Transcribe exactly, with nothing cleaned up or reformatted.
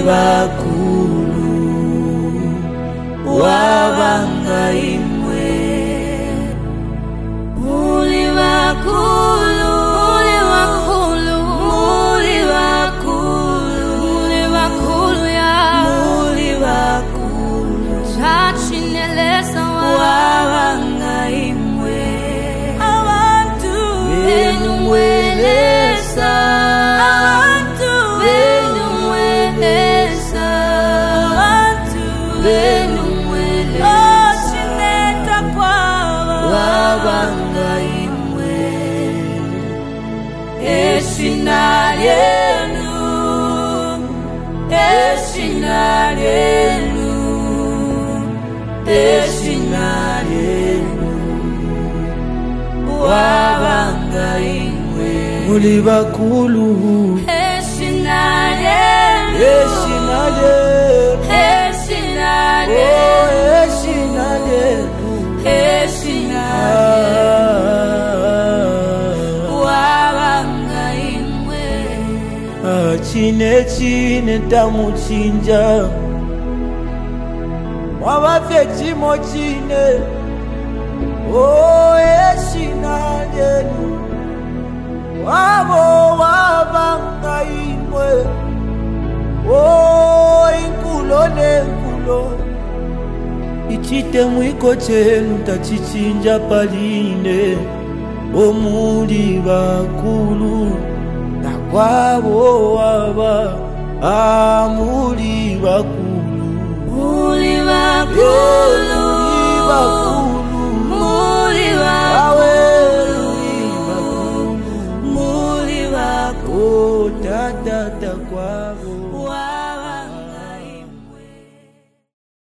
bakulu wabanga imwe muli bakulu muli bakulu muli bakulu muli bakulu ya muli bakulu chachinelesa wabanga imwe abantu benumwelesa abantu benumwelesa abantu benumwelesa ochineta kwaba wabanga imwe eshinalenu eshinalenu eshinalenu wabanga imwe muli bakulu eshinalenu eshinalenu eshinalenu eshinalenu eshinalenu wabanga imwe chine chine tamuchinja wabafye chimo chine oh eshinalenu wabo wabanga imwe oh inkulo nenkulo ichite mwiko chenu tachichinja paline omuli bakulu nakwabo waba amuli bakulu muli bakulu muli bakulu muli bakulu muli bakulu tata kwabo